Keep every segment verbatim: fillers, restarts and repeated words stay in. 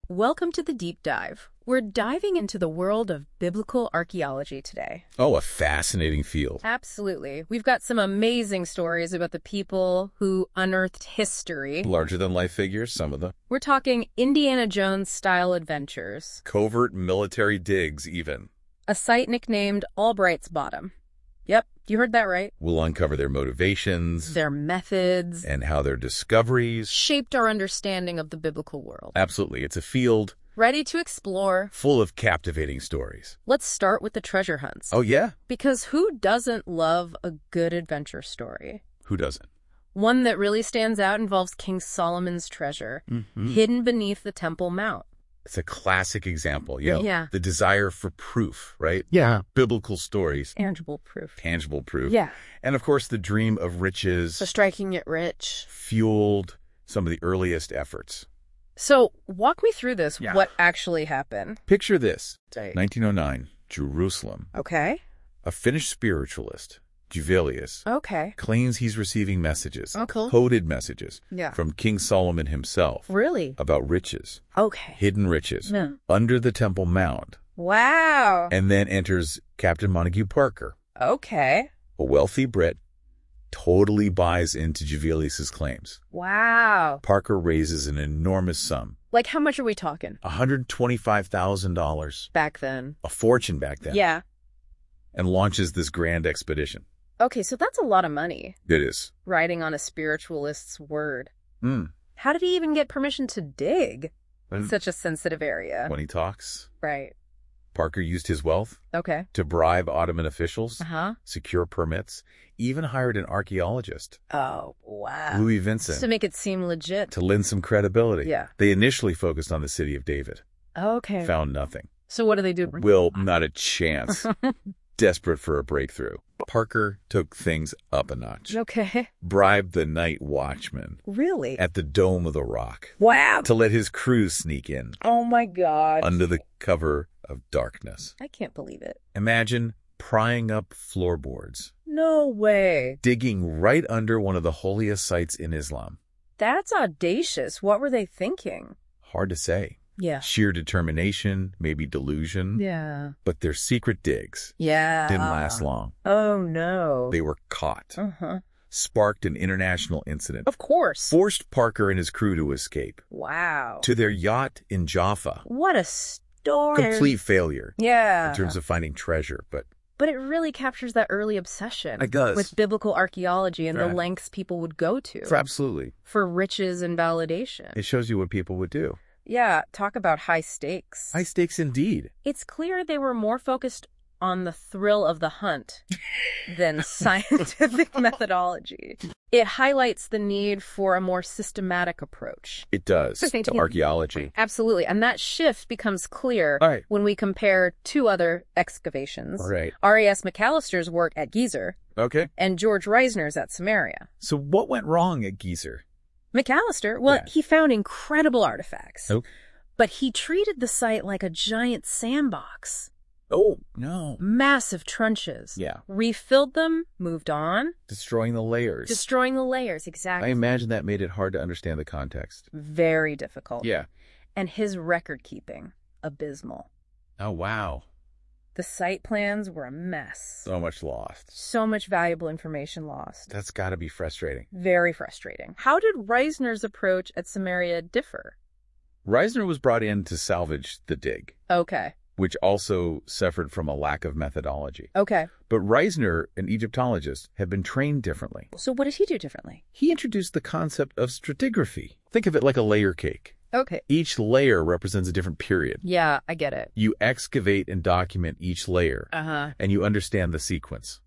Welcome to the Deep Dive. We're diving into the world of biblical archaeology today. Oh, a fascinating field. Absolutely. We've got some amazing stories about the people who unearthed history. Larger-than-life figures, some of them. We're talking Indiana Jones-style adventures. Covert military digs, even. A site nicknamed Albright's Bottom. Yep, you heard that right. We'll uncover their motivations. Their methods. And how their discoveries shaped our understanding of the biblical world. Absolutely. It's a field ready to explore, full of captivating stories. Let's start with the treasure hunts. Oh, yeah? Because who doesn't love a good adventure story? Who doesn't? One that really stands out involves King Solomon's treasure, mm-hmm. hidden beneath the Temple Mount. It's a classic example, you know, yeah. the desire for proof, right? Yeah. Biblical stories. Tangible proof. Tangible proof. Yeah. And, of course, the dream of riches. For striking it rich. Fueled some of the earliest efforts. So, walk me through this. Yeah. What actually happened? Picture this. Right. nineteen oh nine, Jerusalem. Okay. A Finnish spiritualist, Juvelius, okay. claims he's receiving messages, oh, cool. coded messages, yeah. from King Solomon himself. Really? About riches. Okay. Hidden riches. Yeah. Under the Temple Mount. Wow. And then enters Captain Montague Parker. Okay. A wealthy Brit, totally buys into Juvelius's claims. Wow. Parker raises an enormous sum. Like, how much are we talking? one hundred twenty-five thousand dollars. Back then. A fortune back then. Yeah. And launches this grand expedition. Okay, so that's a lot of money. It is. Riding on a spiritualist's word. Mm. How did he even get permission to dig when, in such a sensitive area? When he talks. Right. Parker used his wealth. Okay. To bribe Ottoman officials. Uh-huh. Secure permits. Even hired an archaeologist. Oh, wow. Louis Vincent. Just to make it seem legit. To lend some credibility. Yeah. They initially focused on the city of David. Okay. Found nothing. So what do they do? Well, not a chance. Desperate for a breakthrough. Parker took things up a notch. Okay. Bribed the night watchman. Really? At the Dome of the Rock. Wow. To let his crew sneak in. Oh, my God. Under the cover of darkness. I can't believe it. Imagine prying up floorboards. No way. Digging right under one of the holiest sites in Islam. That's audacious. What were they thinking? Hard to say. Yeah. Sheer determination, maybe delusion. Yeah. But their secret digs yeah. didn't last long. Oh, no. They were caught. Uh-huh. Sparked an international incident. Of course. Forced Parker and his crew to escape. Wow. To their yacht in Jaffa. What a story. Complete failure. Yeah. In terms of finding treasure, but... But it really captures that early obsession. It does. With biblical archaeology and right. the lengths people would go to. For absolutely. For riches and validation. It shows you what people would do. Yeah, talk about high stakes. High stakes indeed. It's clear they were more focused on the thrill of the hunt than scientific methodology. It highlights the need for a more systematic approach. It does, to archaeology. Absolutely, and that shift becomes clear right. when we compare two other excavations. Right. R A S McAllister's work at Gezer. Okay. And George Reisner's at Samaria. So what went wrong at Gezer? McAllister, well, yeah. he found incredible artifacts. Oh. But he treated the site like a giant sandbox. Oh, no. Massive trenches. Yeah. Refilled them, moved on. Destroying the layers. Destroying the layers, exactly. I imagine that made it hard to understand the context. Very difficult. Yeah. And his record keeping, abysmal. Oh, wow. The site plans were a mess. So much lost. So much valuable information lost. That's got to be frustrating. Very frustrating. How did Reisner's approach at Samaria differ? Reisner was brought in to salvage the dig. Okay. Which also suffered from a lack of methodology. Okay. But Reisner, an Egyptologist, had been trained differently. So what did he do differently? He introduced the concept of stratigraphy. Think of it like a layer cake. Okay. Each layer represents a different period. Yeah, I get it. You excavate and document each layer. Uh-huh. And you understand the sequence.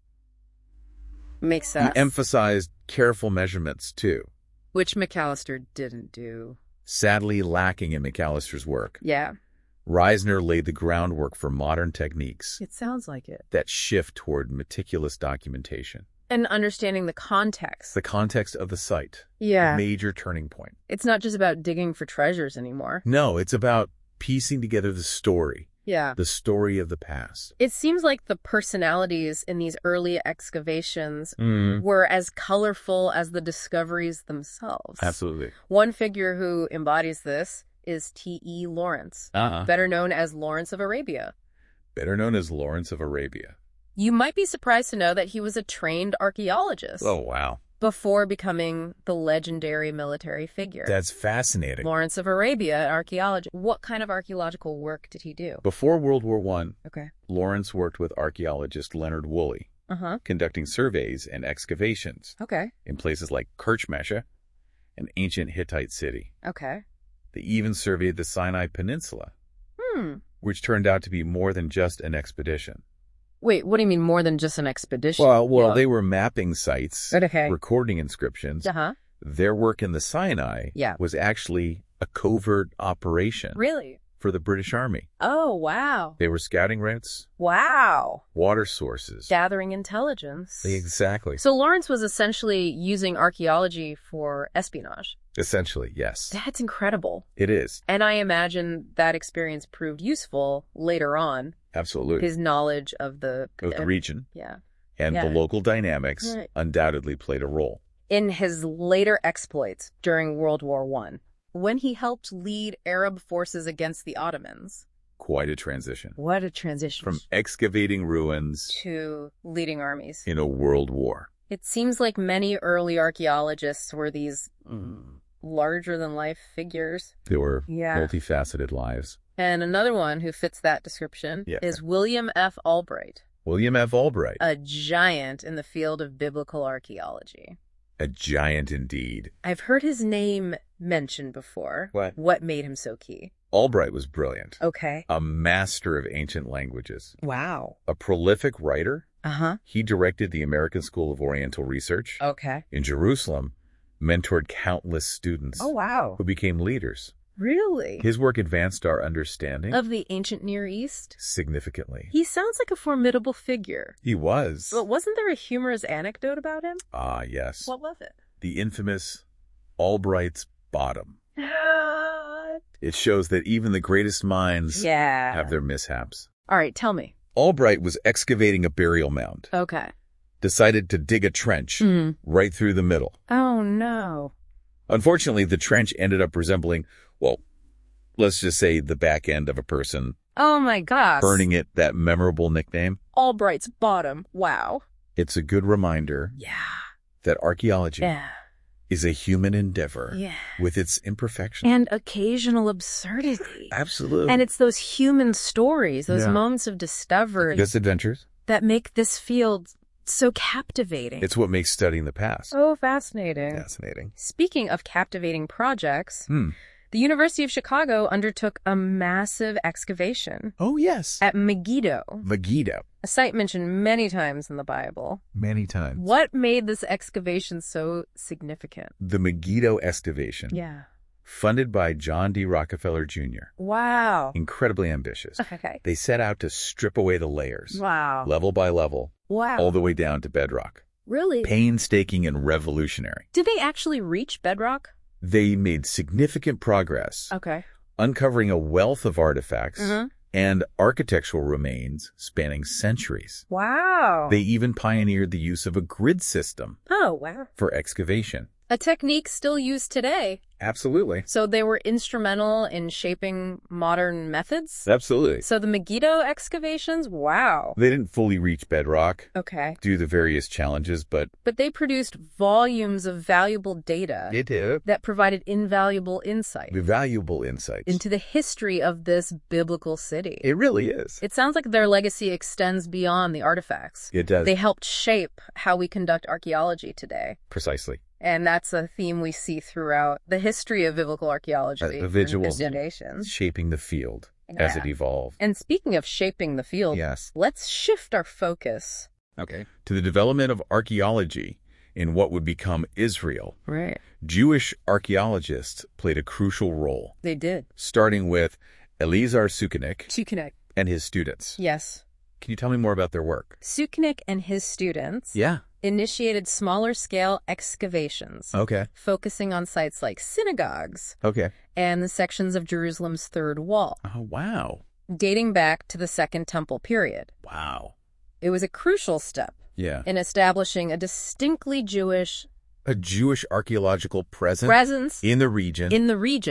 Makes sense. He emphasized careful measurements, too. Which McAllister didn't do. Sadly lacking in McAllister's work. Yeah. Reisner laid the groundwork for modern techniques. It sounds like it. That shift toward meticulous documentation. And understanding the context. The context of the site. Yeah. A major turning point. It's not just about digging for treasures anymore. No, it's about piecing together the story. Yeah. The story of the past. It seems like the personalities in these early excavations mm. were as colorful as the discoveries themselves. Absolutely. One figure who embodies this is T E Lawrence, Uh-huh. better known as Lawrence of Arabia. Better known as Lawrence of Arabia. You might be surprised to know that he was a trained archaeologist Oh, wow. before becoming the legendary military figure. That's fascinating. Lawrence of Arabia, archaeology. What kind of archaeological work did he do? Before World War One, Okay. Lawrence worked with archaeologist Leonard Woolley, Uh-huh. conducting surveys and excavations Okay. in places like Kerchmesha, an ancient Hittite city. Okay. They even surveyed the Sinai Peninsula, Hmm. which turned out to be more than just an expedition. Wait, what do you mean more than just an expedition? Well, well, Yeah. they were mapping sites, Okay. recording inscriptions. Uh-huh. Their work in the Sinai Yeah. was actually a covert operation Really? for the British Army. Oh, wow. They were scouting routes, Wow. water sources. Gathering intelligence. Exactly. So Lawrence was essentially using archaeology for espionage. Essentially, yes. That's incredible. It is. And I imagine that experience proved useful later on. Absolutely. His knowledge of the... Of the region Yeah. and Yeah. the local dynamics Right. undoubtedly played a role. In his later exploits during World War One, when he helped lead Arab forces against the Ottomans. Quite a transition. What a transition From excavating ruins to leading armies. in a world war. It seems like many early archaeologists were these mm, larger-than-life figures. They were Yeah. multifaceted lives. And another one who fits that description Yeah. is William F. Albright, William F. Albright, a giant in the field of biblical archaeology. a giant indeed. I've heard his name mentioned before. What? What made him so key? Albright was brilliant. Okay. A master of ancient languages. Wow. A prolific writer. Uh-huh. He directed the American School of Oriental Research Okay. in Jerusalem, mentored countless students Oh, wow. who became leaders. Really? His work advanced our understanding Of the ancient Near East? significantly. He sounds like a formidable figure. He was. But wasn't there a humorous anecdote about him? Ah, yes. What was it? The infamous Albright's bottom. It shows that even the greatest minds Yeah. have their mishaps. All right, tell me. Albright was excavating a burial mound, Okay. decided to dig a trench Mm. right through the middle. Oh, no. Unfortunately, the trench ended up resembling, well, let's just say the back end of a person, Oh, my gosh. earning it that memorable nickname. Albright's bottom. Wow. It's a good reminder Yeah. that archaeology Yeah. is a human endeavor Yeah. with its imperfections. And occasional absurdity. Absolutely. And it's those human stories, those Yeah. moments of discovery misadventures. that make this field so captivating. It's what makes studying the past so fascinating. fascinating. Speaking of captivating projects, Hmm. the University of Chicago undertook a massive excavation Oh, yes. at Megiddo, Megiddo. a site mentioned many times in the Bible. Many times. What made this excavation so significant? The Megiddo excavation, Yeah. funded by John D. Rockefeller Junior Wow. Incredibly ambitious. Okay. They set out to strip away the layers, Wow. level by level, Wow. all the way down to bedrock. Really? Painstaking and revolutionary. Did they actually reach bedrock? They made significant progress, Okay. uncovering a wealth of artifacts Mhm. and architectural remains spanning centuries. Wow. They even pioneered the use of a grid system Oh, wow. for excavation. A technique still used today. Absolutely. So they were instrumental in shaping modern methods? Absolutely. So the Megiddo excavations? Wow. They didn't fully reach bedrock Okay. due to the various challenges, but But they produced volumes of valuable data it did. that provided invaluable insight Valuable insights. into the history of this biblical city. It really is. It sounds like their legacy extends beyond the artifacts. It does. They helped shape how we conduct archaeology today. Precisely. And that's a theme we see throughout the history of biblical archaeology. Uh, the visual- and generations. Shaping the field as it Yeah. evolved. And speaking of shaping the field, Yes. let's shift our focus. Okay. To the development of archaeology in what would become Israel. Right. Jewish archaeologists played a crucial role, They did. starting with Eliezer Sukenik To connect. and his students. Yes. Can you tell me more about their work? Sukenik and his students Yeah. initiated smaller scale excavations, Okay. focusing on sites like synagogues Okay. and the sections of Jerusalem's third wall, Oh, wow. dating back to the Second Temple period. Wow. It was a crucial step Yeah. in establishing a distinctly Jewish A Jewish archaeological presence presence in the region. in the region.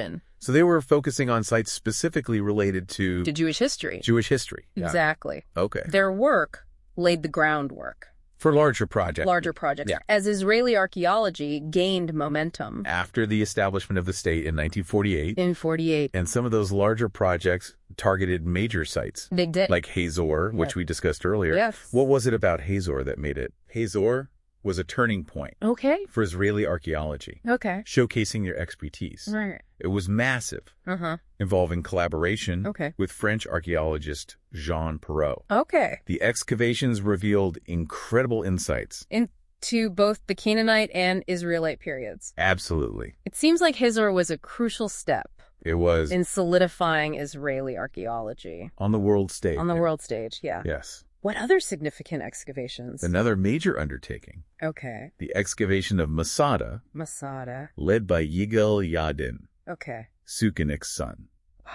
So they were focusing on sites specifically related to, To Jewish history. Jewish history. Yeah. Exactly. Okay. Their work laid the groundwork. For larger projects. Larger projects. Yeah. As Israeli archaeology gained momentum. After the establishment of the state in nineteen forty-eight. In forty-eight. And some of those larger projects targeted major sites. They did. Like Hazor, which Yes. we discussed earlier. Yes. What was it about Hazor that made it? Hazor was a turning point Okay. for Israeli archaeology, Okay. showcasing their expertise. Right. It was massive, Uh-huh. involving collaboration Okay. with French archaeologist Jean Perrot. Okay. The excavations revealed incredible insights. Into both the Canaanite and Israelite periods. Absolutely. It seems like Hazor was a crucial step It was in solidifying Israeli archaeology. on the world stage. On the world stage, yeah. Yes. What other significant excavations? Another major undertaking, Okay. the excavation of Masada, Masada. led by Yigal Yadin, Okay. Sukenik's son.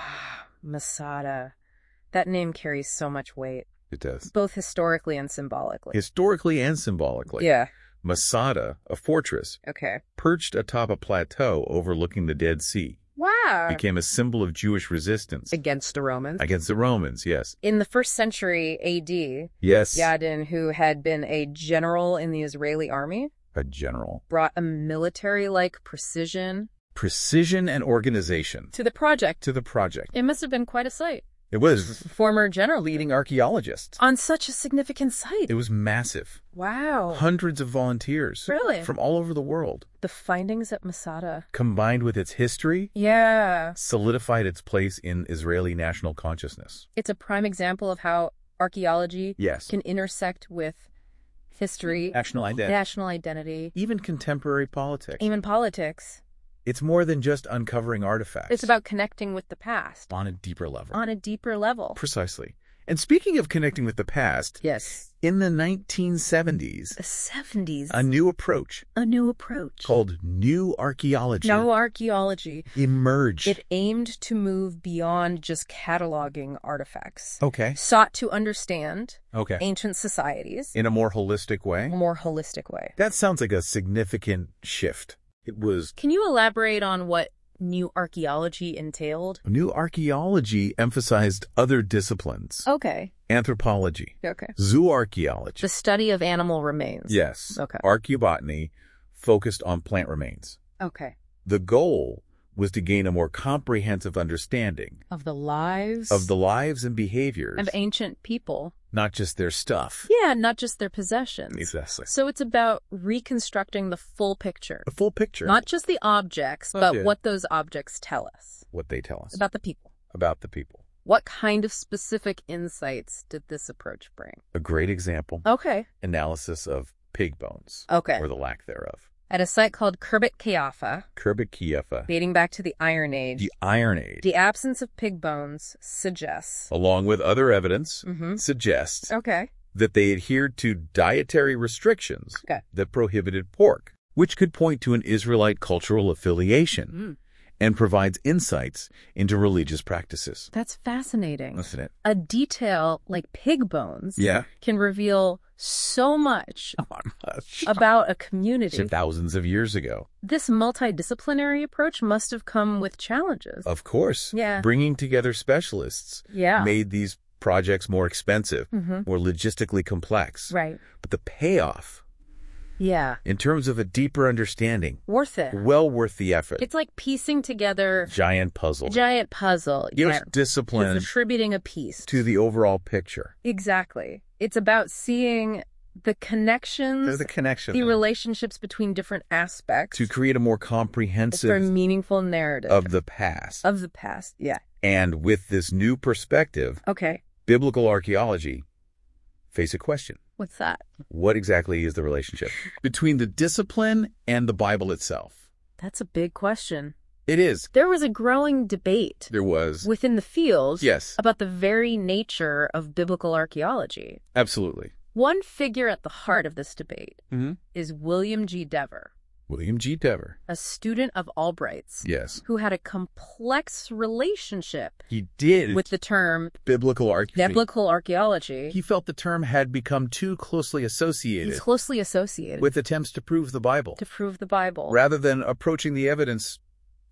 Masada. That name carries so much weight, It does. both historically and symbolically. Historically and symbolically. Yeah. Masada, a fortress, Okay. perched atop a plateau overlooking the Dead Sea, Wow. became a symbol of Jewish resistance Against the Romans. against the Romans, yes. In the first century A D, Yes. Yadin, who had been a general in the Israeli army, A general. brought a military-like precision Precision and organization to the project. to the project. It must have been quite a sight. It was Former general leading archaeologists. on such a significant site. It was massive. Wow. Hundreds of volunteers. Really? From all over the world. The findings at Masada. Combined with its history, Yeah. solidified its place in Israeli national consciousness. It's a prime example of how archaeology Yes. can intersect with history, National identity. national identity, Even contemporary politics. even politics. It's more than just uncovering artifacts. It's about connecting with the past on a deeper level. on a deeper level. Precisely. And speaking of connecting with the past, Yes. in the nineteen seventies, The seventies. a new approach A new approach. called New Archaeology No archaeology. emerged. It aimed to move beyond just cataloging artifacts. Okay. Sought to understand Okay. ancient societies In a more holistic way. in a more holistic way. That sounds like a significant shift. It was Can you elaborate on what new archaeology entailed? New Archaeology emphasized other disciplines. Okay. Anthropology, Okay. zooarchaeology. The study of animal remains. Yes. Okay. Archaeobotany focused on plant remains. Okay. The goal was to gain a more comprehensive understanding Of the lives of the lives and behaviors, of ancient people. not just their stuff. Yeah, not just their possessions. Exactly. So it's about reconstructing the full picture. The full picture. Not just the objects, Oh, but yeah. what those objects tell us what they tell us about the people. about the people. What kind of specific insights did this approach bring? A great example, Okay. analysis of pig bones, Okay. or the lack thereof. At a site called Khirbet Qeiyafa, Khirbet Qeiyafa, dating back to the Iron Age, the Iron Age, the absence of pig bones suggests. along with other evidence, Mm-hmm. suggests Okay. that they adhered to dietary restrictions Okay. that prohibited pork, which could point to an Israelite cultural affiliation Mm. and provides insights into religious practices. That's fascinating. Isn't it? A detail like pig bones Yeah. can reveal so much Not much. about a community. Thousands of years ago. This multidisciplinary approach must have come with challenges. Of course. Yeah. Bringing together specialists Yeah. made these projects more expensive, Mm-hmm. more logistically complex. Right. But the payoff, Yeah. in terms of a deeper understanding, Worth it. well worth the effort. It's like piecing together Giant puzzle. a giant puzzle. Gives Yeah. discipline Attributing a piece. to the overall picture. Exactly. It's about seeing the connections, There's the connection. the relationships between different aspects to create a more for a comprehensive meaningful narrative of the past. of the past. Yeah. And with this new perspective, Okay. biblical archaeology face a question. What's that? What exactly is the relationship between the discipline and the Bible itself? That's a big question. It is. There was a growing debate There was. within the field Yes, about the very nature of biblical archaeology. absolutely. One figure at the heart of this debate Mm-hmm. is William G. Dever, William G. Dever. a student of Albright's, Yes. who had a complex relationship He did with the term biblical archaeology. biblical archaeology. He felt the term had become too closely associated He's closely associated with attempts to prove the Bible, to prove the Bible. rather than approaching the evidence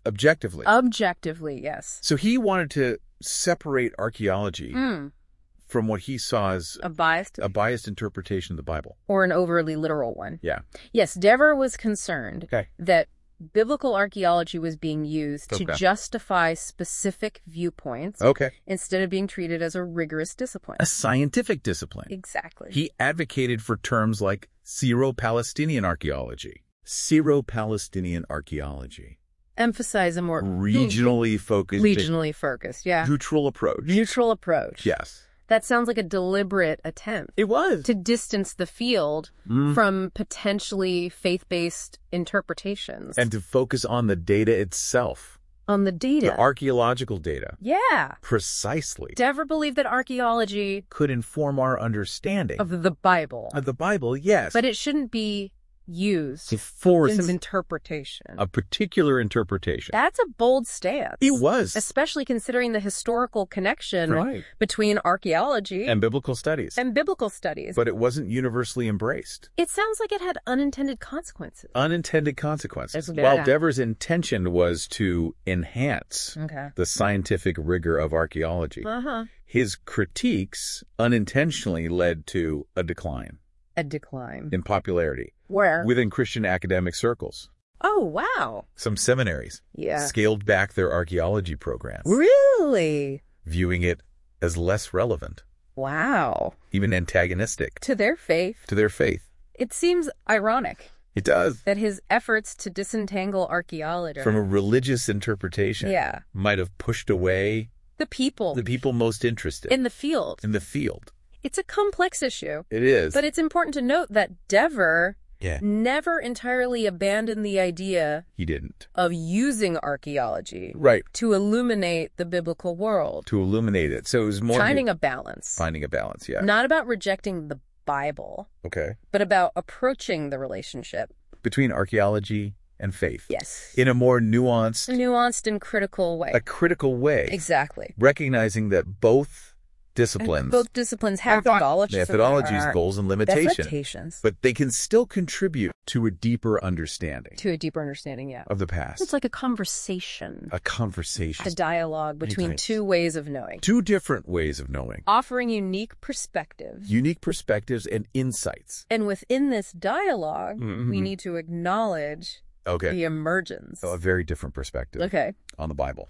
Objectively. Objectively, yes. So he wanted to separate archaeology Mm. from what he saw as A biased a biased interpretation of the Bible. or an overly literal one. Yeah. Yes, Dever was concerned Okay. that biblical archaeology was being used to Okay. justify specific viewpoints Okay. instead of being treated as a rigorous discipline. A scientific discipline. Exactly. He advocated for terms like Syro-Palestinian archaeology. Syro-Palestinian archaeology. Emphasize a more Regionally focused. regionally focused, yeah. Neutral approach. Neutral approach. Yes. That sounds like a deliberate attempt It was. to distance the field Mm. from potentially faith-based interpretations And to focus on the data itself. on the data. The archaeological data. yeah. Precisely. Dever believed that archaeology Could inform our understanding of the Bible, of the Bible, yes. but it shouldn't be used to for force some interpretation. a particular interpretation. That's a bold stance. It was. Especially considering the historical connection Right. between archaeology And biblical studies. and biblical studies. But it wasn't universally embraced. It sounds like it had unintended consequences. Unintended consequences. Yeah. While Dever's intention was to enhance Okay. the scientific rigor of archaeology, Uh-huh. his critiques unintentionally led to a decline A decline. in popularity Where? within Christian academic circles. Oh, wow. Some seminaries Yeah. scaled back their archaeology programs, Really? viewing it as less relevant, Wow. even antagonistic To their faith. to their faith. It seems ironic It does. that his efforts to disentangle archaeology From a religious interpretation, yeah, might have pushed away the people the people most interested in the field. in the field. It's a complex issue, It is. but it's important to note that Dever yeah, never entirely abandoned the idea he didn't. of using archaeology Right. to illuminate the biblical world, To illuminate it. So it was more finding a balance. finding a balance, yeah. Not about rejecting the Bible, Okay. but about approaching the relationship. Between archaeology and faith. Yes. In a more nuanced, Nuanced and critical way. a critical way. Exactly. Recognizing that both disciplines, Both disciplines have methodologies, methodologies, goals, and limitations, limitations but they can still contribute to a deeper understanding to a deeper understanding, yeah. of the past. It's like a conversation, a conversation. a dialogue between Right. two ways of knowing, Two different ways of knowing. offering unique perspectives. Unique perspectives and insights. And within this dialogue, Mhm. we need to acknowledge Okay. the emergence. So a very different perspective Okay. on the Bible.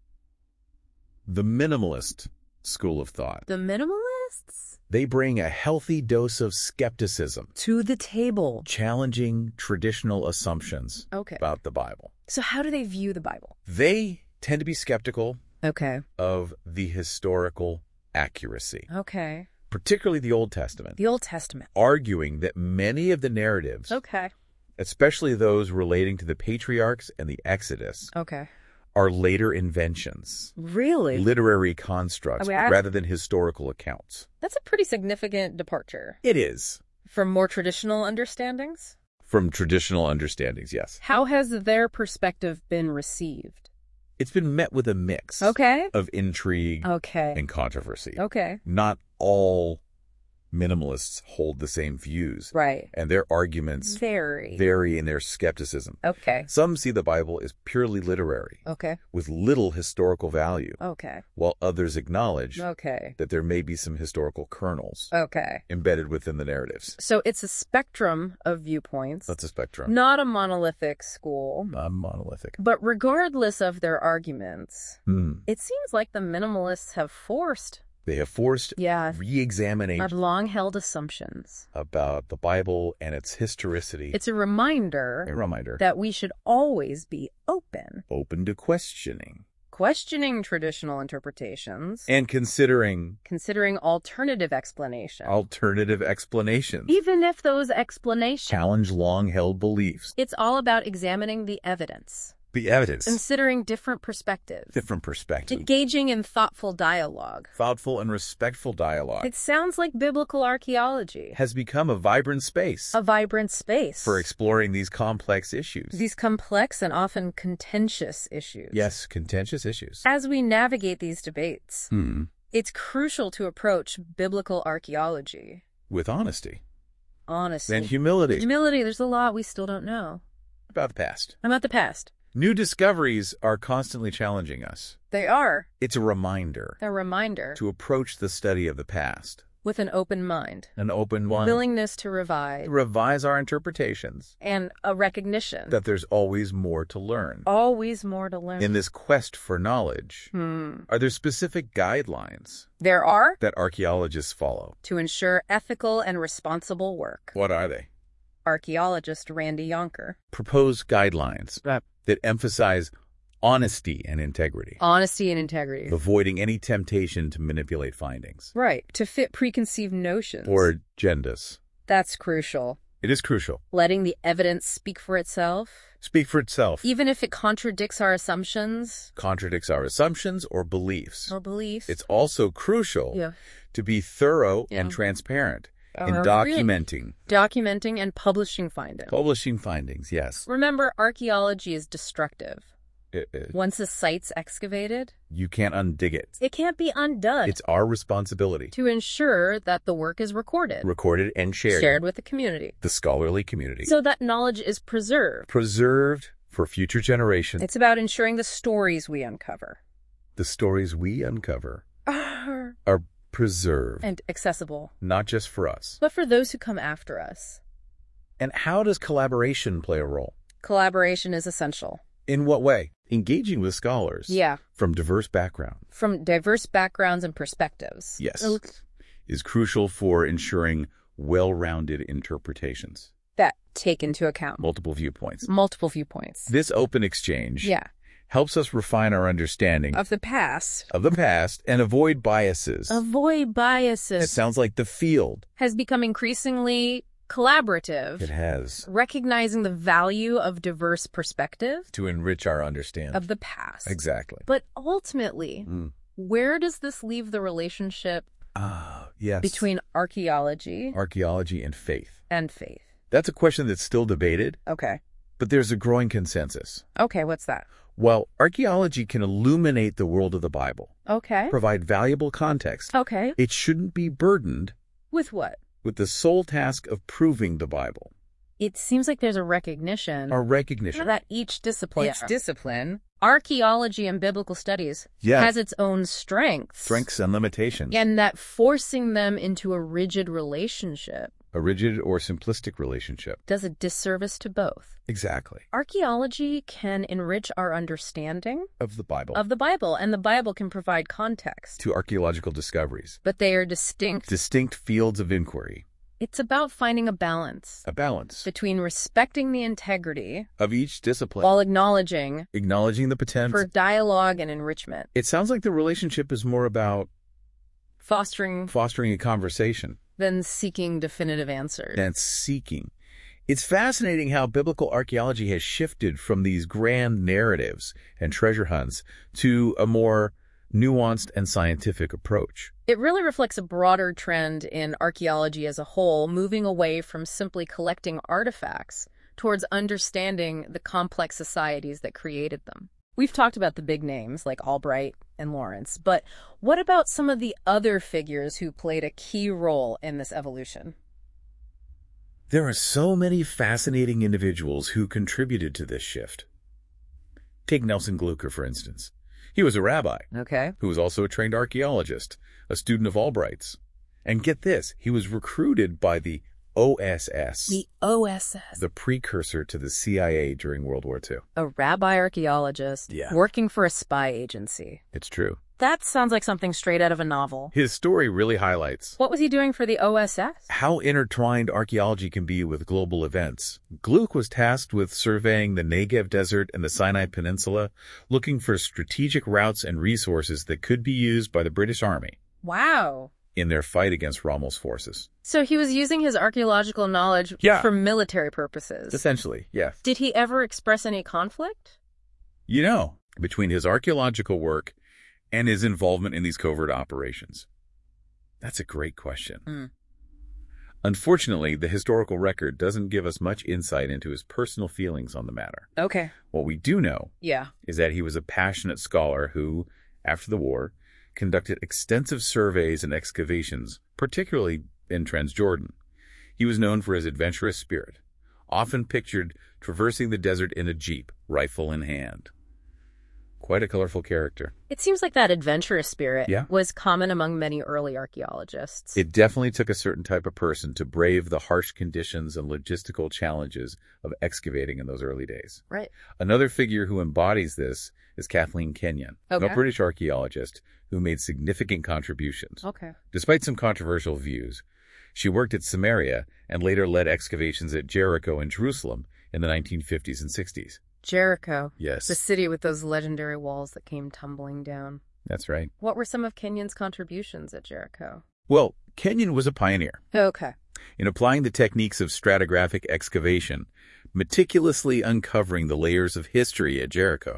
The minimalist school of thought. The minimalists They bring a healthy dose of skepticism, to the table. challenging traditional assumptions Okay. about the Bible. So how do they view the Bible? They tend to be skeptical Okay. of the historical accuracy, Okay. particularly the Old Testament, The Old Testament. arguing that many of the narratives, Okay. especially those relating to the patriarchs and the Exodus, Okay. are later inventions, Really? literary constructs, I mean, I- rather than historical accounts. That's a pretty significant departure It is. from more traditional understandings. From traditional understandings, yes. How has their perspective been received? It's been met with a mix Okay. of intrigue Okay. and controversy. Okay. Not all minimalists hold the same views, Right. and their arguments Very. vary in their skepticism. Okay. Some see the Bible as purely literary, Okay. with little historical value, Okay. while others acknowledge Okay. that there may be some historical kernels Okay. embedded within the narratives. So it's a spectrum of viewpoints, That's a spectrum. not a monolithic school. Not monolithic. But regardless of their arguments, Hmm. it seems like the minimalists have forced, They have forced yeah, re-examination our long-held assumptions. about the Bible and its historicity. It's a reminder a reminder. that we should always be open, Open to questioning questioning traditional interpretations, and considering considering alternative explanations, alternative explanations. even if those explanations. Challenge long-held beliefs. It's all about examining the evidence, The evidence. considering different perspectives, Different perspectives. engaging in thoughtful dialogue. Thoughtful and respectful dialogue It sounds like biblical archaeology, has become a vibrant space a vibrant space for exploring these complex issues. these complex and often contentious issues. Yes, contentious issues. As we navigate these debates, Hmm. it's crucial to approach biblical archaeology With honesty honestly. and humility Humility, there's a lot we still don't know about the past. about the past. New discoveries are constantly challenging us. They are. It's a reminder A reminder. to approach the study of the past. With an open mind. An open one. Willingness to revise. Revise our interpretations. And a recognition. That there's always more to learn. Always more to learn. In this quest for knowledge, Hmm. are there specific guidelines There are. that archaeologists follow? To ensure ethical and responsible work. What are they? Archaeologist Randy Yonker. Proposed guidelines Right. that emphasize honesty and integrity, Honesty and integrity. avoiding any temptation to manipulate findings Right. To fit preconceived notions. or agendas. That's crucial. It is crucial. Letting the evidence speak for itself. Speak for itself. Even if it contradicts our assumptions. Contradicts our assumptions or beliefs. Or beliefs. It's also crucial Yeah. to be thorough Yeah. and transparent in Uh, documenting, Documenting and publishing findings. publishing findings, yes. Remember, archaeology is destructive. It- it- Once a site's excavated, you can't undig it. it can't be undone. It's our responsibility. To ensure that the work is recorded. Recorded and shared. Shared with the community. The scholarly community. So that knowledge is preserved. Preserved for future generations. It's about ensuring the stories we uncover The stories we uncover are are preserved, and accessible, not just for us. but for those who come after us. And how does collaboration play a role? Collaboration is essential. In what way? Engaging with scholars. Yeah. From diverse backgrounds. From diverse backgrounds and perspectives. Yes. Is crucial for ensuring well-rounded interpretations. That take into account Multiple viewpoints. multiple viewpoints. This open exchange Yeah. helps us refine our understanding Of the past. of the past and avoid biases. Avoid biases. It sounds like the field. Has become increasingly collaborative. It has. Recognizing the value of diverse perspective To enrich our understanding. of the past. Exactly. But ultimately, Mm. where does this leave the relationship Ah, yes. between archaeology Archaeology and faith. and faith? That's a question that's still debated, Okay. but there's a growing consensus. Okay, what's that? While archaeology can illuminate the world of the Bible, Okay. provide valuable context, Okay. it shouldn't be burdened With what? with the sole task of proving the Bible. It seems like there's a recognition Our recognition. that each discipline, Each discipline, archaeology and biblical studies, Yeah. has its own strengths. Strengths and limitations. And that forcing them into a rigid relationship A rigid or simplistic relationship. does a disservice to both. Exactly. Archaeology can enrich our understanding Of the Bible. of the Bible, and the Bible can provide context. To archaeological discoveries. But they are distinct. Distinct fields of inquiry. It's about finding a balance A balance between respecting the integrity of each discipline. while acknowledging Acknowledging the potential. for dialogue and enrichment, It sounds like the relationship is more about fostering fostering a conversation than seeking definitive answers. than seeking. It's fascinating how biblical archaeology has shifted from these grand narratives and treasure hunts to a more nuanced and scientific approach. It really reflects a broader trend in archaeology as a whole, moving away from simply collecting artifacts towards understanding the complex societies that created them. We've talked about the big names like Albright and Lawrence, but what about some of the other figures who played a key role in this evolution? There are so many fascinating individuals who contributed to this shift. Take Nelson Glucker, for instance. He was a rabbi Okay. who was also a trained archaeologist, a student of Albright's. And get this, he was recruited by the O S S, The O S S. the precursor to the C I A during World War Two. A rabbi archaeologist Yeah. working for a spy agency. It's true. That sounds like something straight out of a novel. His story really highlights What was he doing for the O S S? how intertwined archaeology can be with global events. Gluck was tasked with surveying the Negev Desert and the Sinai Peninsula, looking for strategic routes and resources that could be used by the British Army Wow. in their fight against Rommel's forces. So he was using his archaeological knowledge Yeah. for military purposes. Essentially, yes. Did he ever express any conflict? You know, between his archaeological work and his involvement in these covert operations? That's a great question. Mm. Unfortunately, the historical record doesn't give us much insight into his personal feelings on the matter. Okay. What we do know Yeah. is that he was a passionate scholar who, after the war, conducted extensive surveys and excavations, particularly in Transjordan. He was known for his adventurous spirit, often pictured traversing the desert in a jeep, rifle in hand. Quite a colorful character. It seems like that adventurous spirit Yeah. was common among many early archaeologists. It definitely took a certain type of person to brave the harsh conditions and logistical challenges of excavating in those early days. Right. Another figure who embodies this is Kathleen Kenyon, Okay. a British archaeologist who made significant contributions. Okay. Despite some controversial views, she worked at Samaria and later led excavations at Jericho in Jerusalem in the nineteen fifties and sixties. Jericho. Yes, The city with those legendary walls that came tumbling down. that's right. What were some of Kenyon's contributions at Jericho? Well, Kenyon was a pioneer Okay. in applying the techniques of stratigraphic excavation, meticulously uncovering the layers of history at Jericho.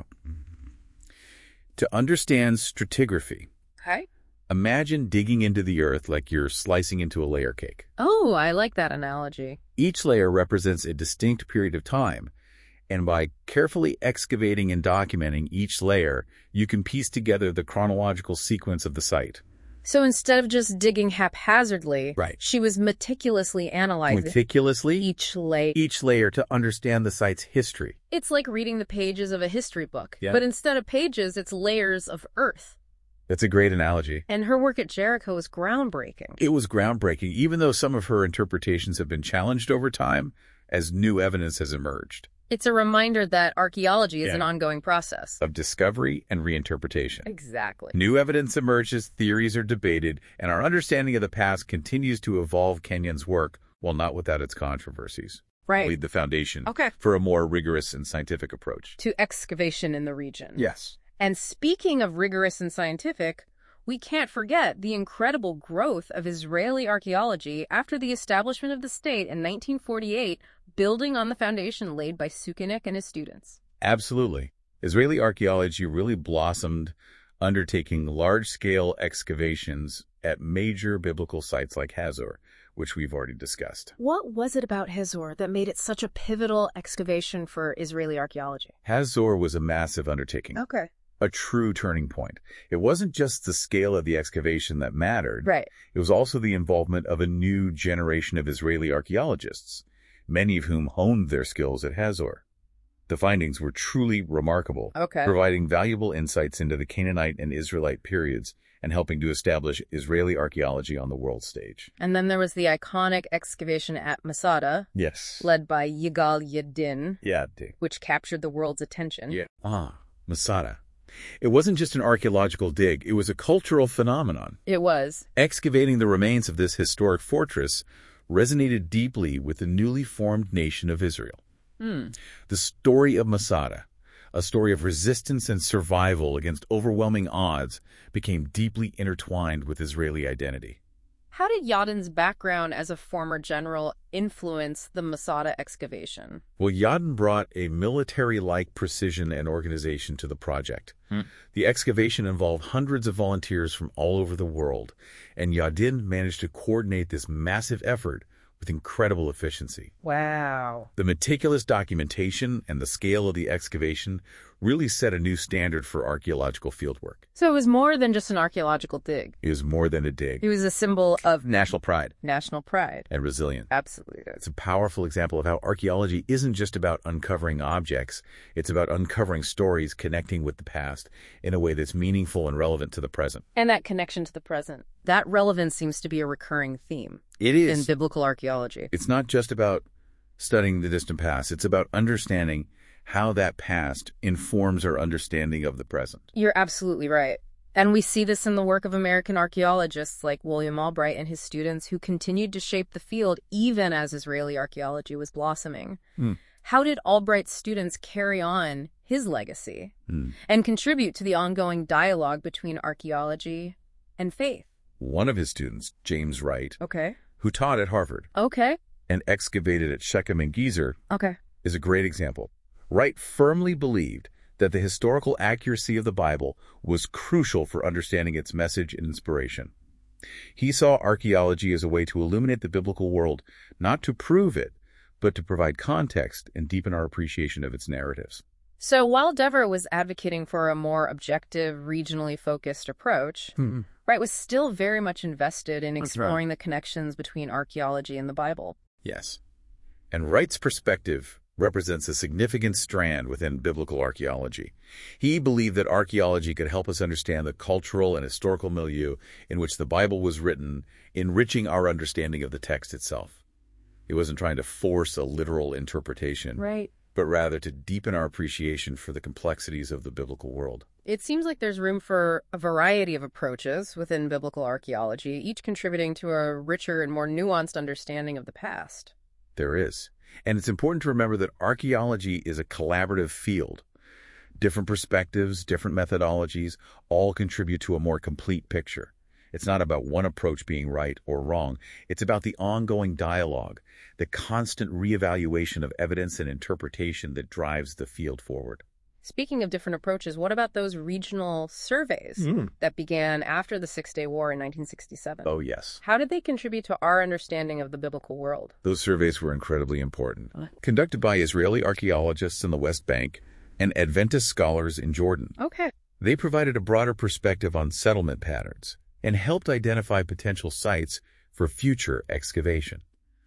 To understand stratigraphy, Okay. imagine digging into the earth like you're slicing into a layer cake. Oh, I like that analogy. Each layer represents a distinct period of time, and by carefully excavating and documenting each layer, you can piece together the chronological sequence of the site. So instead of just digging haphazardly, Right. she was meticulously analyzing Meticulously, each layer. each layer to understand the site's history. It's like reading the pages of a history book, Yeah. but instead of pages, it's layers of earth. That's a great analogy. And her work at Jericho was groundbreaking. It was groundbreaking, even though some of her interpretations have been challenged over time as new evidence has emerged It's a reminder that archaeology is Yeah. an ongoing process. of discovery and reinterpretation. Exactly. New evidence emerges, theories are debated, and our understanding of the past continues to evolve Kenyon's work, while not without its controversies. Right. Lead the foundation Okay. for a more rigorous and scientific approach. To excavation in the region. Yes. And speaking of rigorous and scientific, we can't forget the incredible growth of Israeli archaeology after the establishment of the state in nineteen forty-eight, building on the foundation laid by Sukenik and his students. Absolutely. Israeli archaeology really blossomed, undertaking large-scale excavations at major biblical sites like Hazor, which we've already discussed. What was it about Hazor that made it such a pivotal excavation for Israeli archaeology? Hazor was a massive undertaking, Okay. a true turning point. It wasn't just the scale of the excavation that mattered. Right. It was also the involvement of a new generation of Israeli archaeologists, many of whom honed their skills at Hazor. The findings were truly remarkable, Okay. providing valuable insights into the Canaanite and Israelite periods and helping to establish Israeli archaeology on the world stage. And then there was the iconic excavation at Masada, Yes. led by Yigal Yadin, Yeah. Dick. which captured the world's attention. Yeah. Ah, Masada. It wasn't just an archaeological dig, it was a cultural phenomenon. It was. Excavating the remains of this historic fortress resonated deeply with the newly formed nation of Israel. Hmm. The story of Masada, a story of resistance and survival against overwhelming odds, became deeply intertwined with Israeli identity. How did Yadin's background as a former general influence the Masada excavation? Well, Yadin brought a military-like precision and organization to the project. Hmm. The excavation involved hundreds of volunteers from all over the world, and Yadin managed to coordinate this massive effort with incredible efficiency. Wow. The meticulous documentation and the scale of the excavation really set a new standard for archaeological fieldwork. So it was more than just an archaeological dig. It is more than a dig. It was a symbol of National pride national pride. and resilience. Absolutely. It's a powerful example of how archaeology isn't just about uncovering objects. It's about uncovering stories connecting with the past in a way that's meaningful and relevant to the present. And that connection to the present. That relevance seems to be a recurring theme It in is. biblical archaeology. It's not just about studying the distant past. It's about understanding how that past informs our understanding of the present. You're absolutely right. And we see this in the work of American archaeologists like William Albright and his students who continued to shape the field even as Israeli archaeology was blossoming. Hmm. How did Albright's students carry on his legacy Hmm. and contribute to the ongoing dialogue between archaeology and faith? One of his students, James Wright, Okay. who taught at Harvard Okay. and excavated at Shechem and Gezer, Okay. is a great example. Wright firmly believed that the historical accuracy of the Bible was crucial for understanding its message and inspiration. He saw archaeology as a way to illuminate the biblical world, not to prove it, but to provide context and deepen our appreciation of its narratives. So while Dever was advocating for a more objective, regionally focused approach, Hmm. Wright was still very much invested in That's right. exploring the connections between archaeology and the Bible. Yes. And Wright's perspective represents a significant strand within biblical archaeology. He believed that archaeology could help us understand the cultural and historical milieu in which the Bible was written, enriching our understanding of the text itself. He wasn't trying to force a literal interpretation, Right. but rather to deepen our appreciation for the complexities of the biblical world. It seems like there's room for a variety of approaches within biblical archaeology, each contributing to a richer and more nuanced understanding of the past. There is. And it's important to remember that archaeology is a collaborative field. Different perspectives, different methodologies, all contribute to a more complete picture. It's not about one approach being right or wrong. It's about the ongoing dialogue, the constant reevaluation of evidence and interpretation that drives the field forward. Speaking of different approaches, what about those regional surveys Mm. that began after the Six-Day War in nineteen sixty-seven? Oh, yes. How did they contribute to our understanding of the biblical world? Those surveys were incredibly important. What? Conducted by Israeli archaeologists in the West Bank and Adventist scholars in Jordan. Okay. They provided a broader perspective on settlement patterns and helped identify potential sites for future excavation.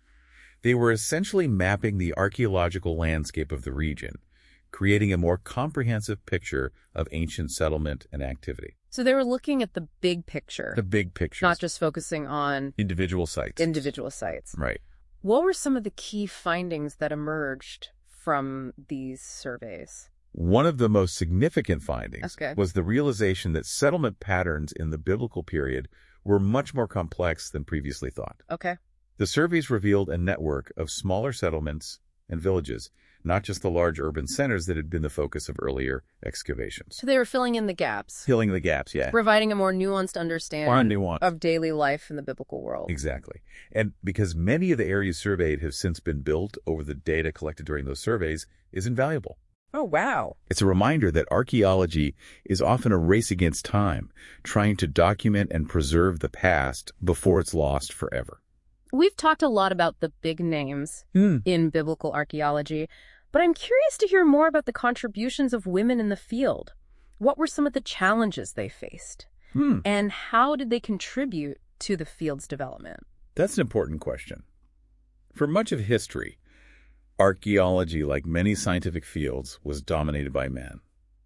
They were essentially mapping the archaeological landscape of the region, creating a more comprehensive picture of ancient settlement and activity. So they were looking at the big picture, The big picture. not just focusing on individual sites. individual sites. Right. What were some of the key findings that emerged from these surveys? One of the most significant findings Okay. was the realization that settlement patterns in the biblical period were much more complex than previously thought. Okay. The surveys revealed a network of smaller settlements and villages, not just the large urban centers that had been the focus of earlier excavations. So they were filling in the gaps, Filling the gaps, yeah. providing a more nuanced understanding nuance. of daily life in the biblical world. Exactly. And because many of the areas surveyed have since been built over the data collected during those surveys is invaluable. Oh, wow. It's a reminder that archaeology is often a race against time, trying to document and preserve the past before it's lost forever. We've talked a lot about the big names Hmm. in biblical archaeology, but I'm curious to hear more about the contributions of women in the field. What were some of the challenges they faced? Hmm. And how did they contribute to the field's development? That's an important question. For much of history, archaeology, like many scientific fields, was dominated by men.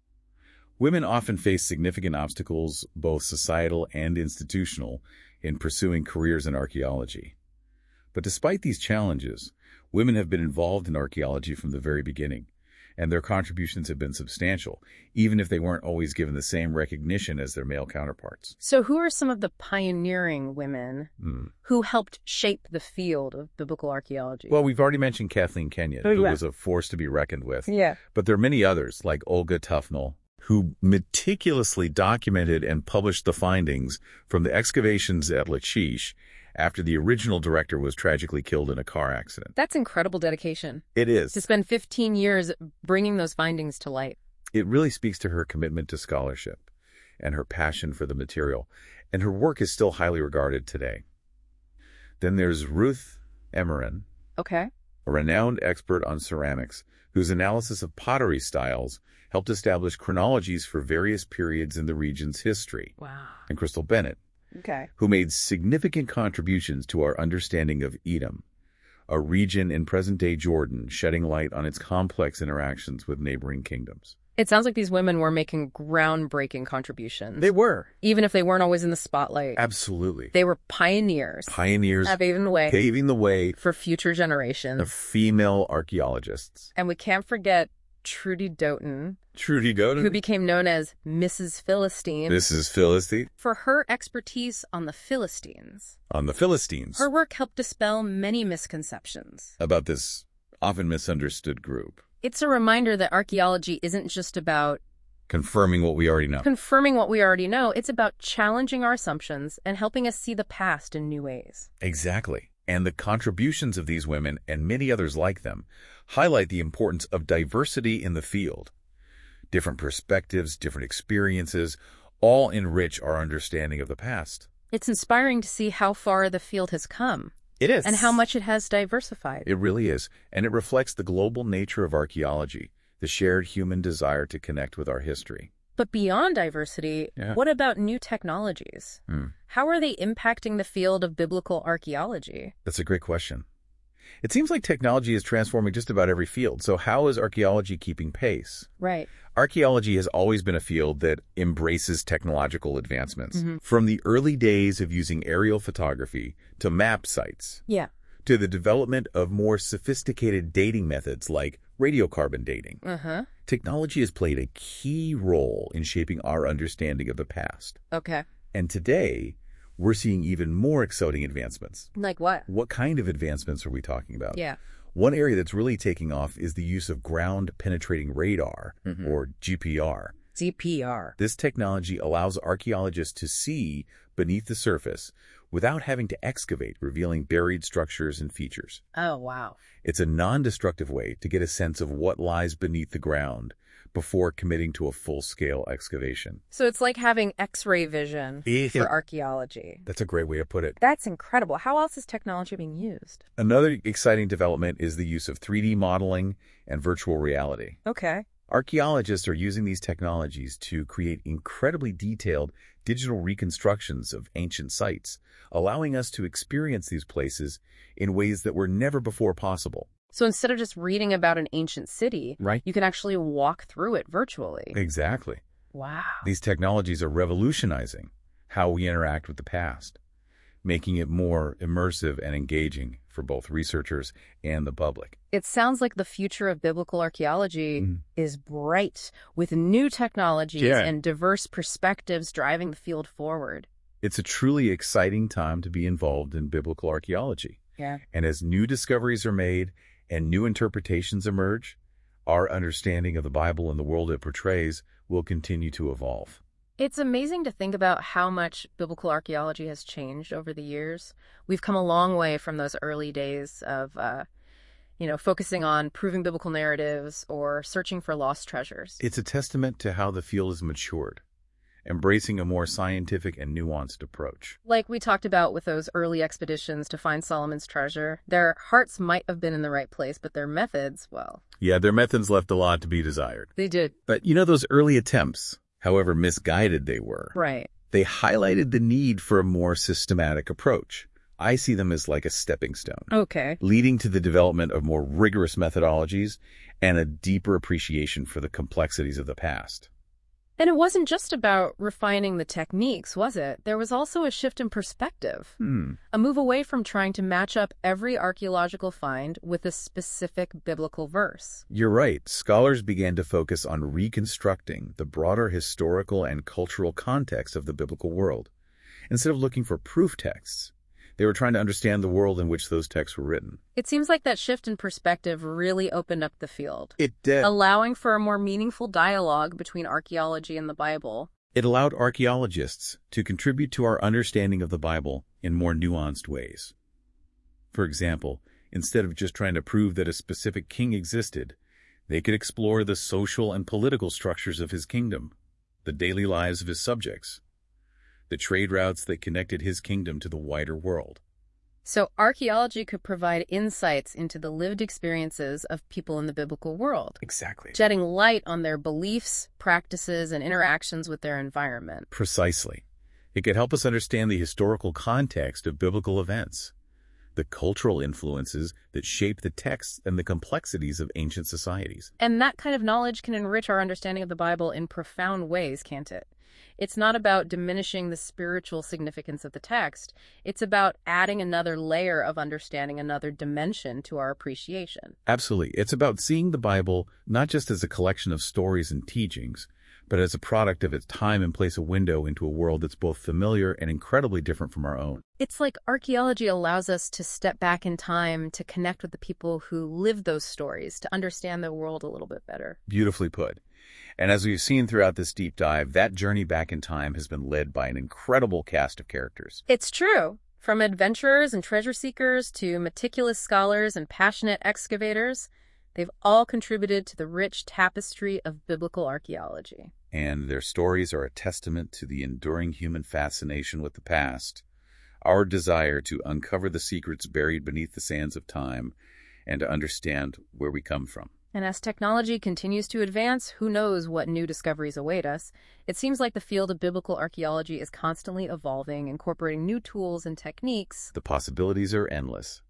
Women often face significant obstacles, both societal and institutional, in pursuing careers in archaeology. But despite these challenges, women have been involved in archaeology from the very beginning, and their contributions have been substantial, even if they weren't always given the same recognition as their male counterparts. So who are some of the pioneering women Hmm. who helped shape the field of biblical archaeology? Well, we've already mentioned Kathleen Kenyon, Oh, who yeah. was a force to be reckoned with. yeah. But there are many others, like Olga Tufnell, who meticulously documented and published the findings from the excavations at Lachish after the original director was tragically killed in a car accident. That's incredible dedication. It is. To spend fifteen years bringing those findings to light. It really speaks to her commitment to scholarship and her passion for the material, and her work is still highly regarded today. Then there's Ruth Emmerich, Okay. a renowned expert on ceramics, whose analysis of pottery styles helped establish chronologies for various periods in the region's history. Wow. And Crystal Bennett, Okay. who made significant contributions to our understanding of Edom, a region in present-day Jordan, shedding light on its complex interactions with neighboring kingdoms. It sounds like these women were making groundbreaking contributions. were. Even if they weren't always in the spotlight. Absolutely. They were pioneers. Pioneers Paving the way paving the way for future generations. of female archaeologists. And we can't forget Trudy Doughton, Trudy who Doughton. became known as Missus Philistine, This is Philistine for her expertise on the Philistines. on the Philistines Her work helped dispel many misconceptions. about this often misunderstood group, It's a reminder that archaeology isn't just about confirming what we already know. confirming what we already know. It's about challenging our assumptions and helping us see the past in new ways. Exactly. And the contributions of these women and many others like them highlight the importance of diversity in the field. Different perspectives, different experiences, all enrich our understanding of the past. It's inspiring to see how far the field has come It is. and how much it has diversified. It really is. And it reflects the global nature of archaeology, the shared human desire to connect with our history. But beyond diversity, Yeah. what about new technologies? Hmm. How are they impacting the field of biblical archaeology? That's a great question. It seems like technology is transforming just about every field. So how is archaeology keeping pace? Right. Archaeology has always been a field that embraces technological advancements. Mm-hmm. From the early days of using aerial photography to map sites, Yeah. to the development of more sophisticated dating methods like radiocarbon dating. Uh-huh. Technology has played a key role in shaping our understanding of the past. Okay. And today, we're seeing even more exciting advancements. Like what? What kind of advancements are we talking about? Yeah. One area that's really taking off is the use of ground-penetrating radar, Mm-hmm. or G P R. G P R. This technology allows archaeologists to see beneath the surface without having to excavate, revealing buried structures and features. Oh, wow. It's a non-destructive way to get a sense of what lies beneath the ground before committing to a full-scale excavation. So it's like having X-ray vision Yeah. for archaeology. That's a great way to put it. That's incredible. How else is technology being used? Another exciting development is the use of three D modeling and virtual reality. Okay. Archaeologists are using these technologies to create incredibly detailed digital reconstructions of ancient sites, allowing us to experience these places in ways that were never before possible. So instead of just reading about an ancient city, Right. you can actually walk through it virtually. Exactly. Wow. These technologies are revolutionizing how we interact with the past, making it more immersive and engaging for both researchers and the public. It sounds like the future of biblical archaeology Mhm. is bright, with new technologies Yeah. and diverse perspectives driving the field forward. It's a truly exciting time to be involved in biblical archaeology. Yeah. And as new discoveries are made and new interpretations emerge, our understanding of the Bible and the world it portrays will continue to evolve. It's amazing to think about how much biblical archaeology has changed over the years. We've come a long way from those early days of, uh, you know, focusing on proving biblical narratives or searching for lost treasures. It's a testament to how the field has matured, embracing a more scientific and nuanced approach. Like we talked about with those early expeditions to find Solomon's treasure, their hearts might have been in the right place, but their methods, well... Yeah, their methods left a lot to be desired. They did. But you know, those early attempts, however misguided they were, Right. they highlighted the need for a more systematic approach. I see them as like a stepping stone, Okay. leading to the development of more rigorous methodologies and a deeper appreciation for the complexities of the past. And it wasn't just about refining the techniques, was it? There was also a shift in perspective. Hmm. A move away from trying to match up every archaeological find with a specific biblical verse. You're right. Scholars began to focus on reconstructing the broader historical and cultural context of the biblical world. Instead of looking for proof texts, they were trying to understand the world in which those texts were written. It seems like that shift in perspective really opened up the field, It did. allowing for a more meaningful dialogue between archaeology and the Bible. It allowed archaeologists to contribute to our understanding of the Bible in more nuanced ways. For example, instead of just trying to prove that a specific king existed, they could explore the social and political structures of his kingdom, the daily lives of his subjects, the trade routes that connected his kingdom to the wider world. So archaeology could provide insights into the lived experiences of people in the biblical world, Exactly. shedding light on their beliefs, practices, and interactions with their environment. Precisely. It could help us understand the historical context of biblical events, the cultural influences that shape the texts and the complexities of ancient societies. And that kind of knowledge can enrich our understanding of the Bible in profound ways, can't it? It's not about diminishing the spiritual significance of the text. It's about adding another layer of understanding, another dimension to our appreciation. Absolutely. It's about seeing the Bible not just as a collection of stories and teachings, but as a product of its time and place, a window into a world that's both familiar and incredibly different from our own. It's like archaeology allows us to step back in time to connect with the people who lived those stories, to understand the world a little bit better. Beautifully put. And as we've seen throughout this deep dive, that journey back in time has been led by an incredible cast of characters. It's true. From adventurers and treasure seekers to meticulous scholars and passionate excavators, they've all contributed to the rich tapestry of biblical archaeology. And their stories are a testament to the enduring human fascination with the past, our desire to uncover the secrets buried beneath the sands of time, and to understand where we come from. And as technology continues to advance, who knows what new discoveries await us? It seems like the field of biblical archaeology is constantly evolving, incorporating new tools and techniques. The possibilities are endless.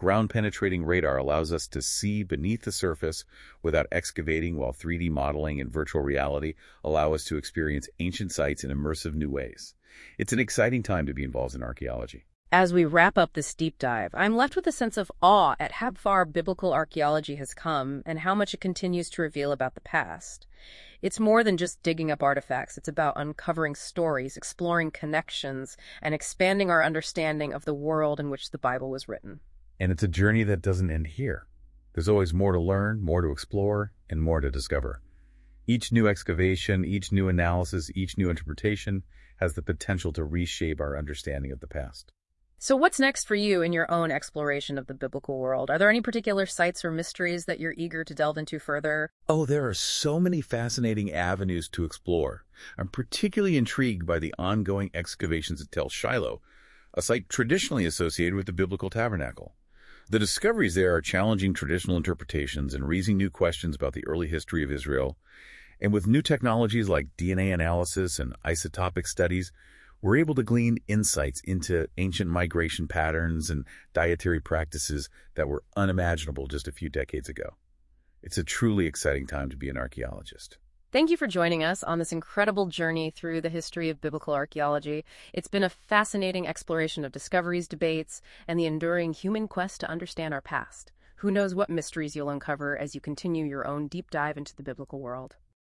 Ground-penetrating radar allows us to see beneath the surface without excavating, while three D modeling and virtual reality allow us to experience ancient sites in immersive new ways. It's an exciting time to be involved in archaeology. As we wrap up this deep dive, I'm left with a sense of awe at how far biblical archaeology has come and how much it continues to reveal about the past. It's more than just digging up artifacts. It's about uncovering stories, exploring connections, and expanding our understanding of the world in which the Bible was written. And it's a journey that doesn't end here. There's always more to learn, more to explore, and more to discover. Each new excavation, each new analysis, each new interpretation has the potential to reshape our understanding of the past. So what's next for you in your own exploration of the biblical world? Are there any particular sites or mysteries that you're eager to delve into further? Oh, there are so many fascinating avenues to explore. I'm particularly intrigued by the ongoing excavations at Tel Shiloh, a site traditionally associated with the biblical tabernacle. The discoveries there are challenging traditional interpretations and raising new questions about the early history of Israel. And with new technologies like D N A analysis and isotopic studies, we're able to glean insights into ancient migration patterns and dietary practices that were unimaginable just a few decades ago. It's a truly exciting time to be an archaeologist. Thank you for joining us on this incredible journey through the history of biblical archaeology. It's been a fascinating exploration of discoveries, debates, and the enduring human quest to understand our past. Who knows what mysteries you'll uncover as you continue your own deep dive into the biblical world.